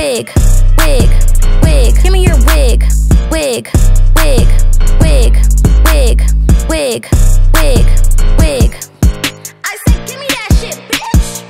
wig, wig, wig. Give me your wig, wig, wig, wig, wig, wig, wig, wig. I said, give me that shit, bitch.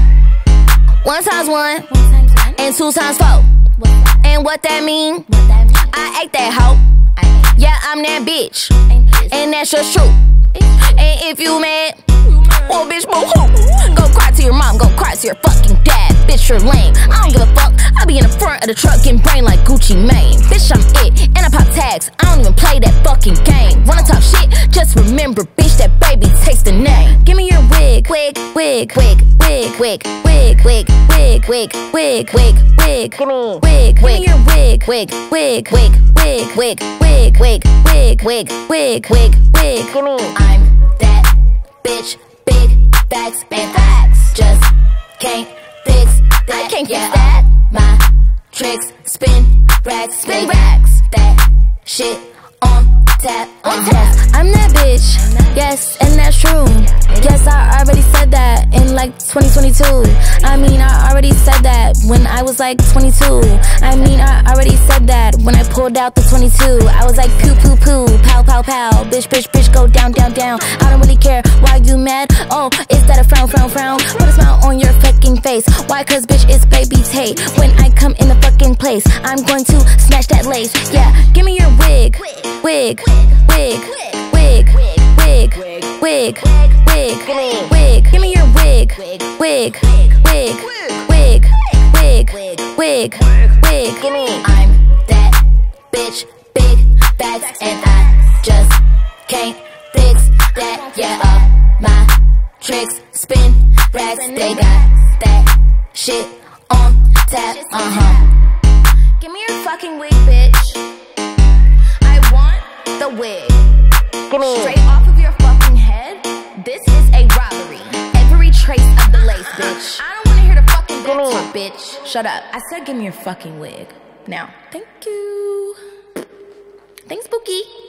1 times 1 and 2 times 4. And what that mean? I ate that hoe. Yeah, I'm that bitch, and that's just true. And if you mad, well, bitch, boo-hoo. Go cry to your mom, go cry to your fucking dad. Bitch, you're lame. I don't give a fuck. I be in the front of the truck getting brain like Gucci Mane. Bitch, I'm it, and I pop tags. I don't even play that fucking game. Wanna talk shit? Just remember, bitch, that baby takes the name. Give me your wig, wig, wig, wig, wig, wig, wig, wig, wig, wig, wig, wig, wig. Give me wig, give me your wig, wig, wig, wig, wig, wig, wig, wig, wig, wig, wig, wig, wig. Give me. I'm that bitch. Big facts and facts. Just can't fix that. I can't fix that. My tricks spin racks, spin racks. That shit on tap, on tap. I'm that bitch, yes, and that's true. Yes, I already said that in like 2022. I mean, I already said that when I was like 22. I mean, I already said that when I pulled out the 22. I was like poo poo poo, pow pow pow, bitch bitch bitch, go down down down. I don't really care, why you mad? Oh, is that a frown frown frown? Put a smile on your fucking face. Why? Cause bitch, it's baby Tate. When I come in the fucking place, I'm going to snatch that lace. Yeah, give me your wig, wig, wig, wig, wig, wig, wig, wig. Give me your wig, wig, wig, wig, wig, wig, wig, wig. Give me. I'm that bitch, big facts, and I just can't fix that. Yeah, my tricks spin racks. They got that shit on tap. Give me your fucking wig, bitch. I want the wig. Give me. Straight off of your fucking head. This is a robbery. Every trace of the lace, bitch. I don't wanna hear the fucking dick talk, bitch. Shut up. I said give me your fucking wig. Now, thank you. Thanks, Spooky.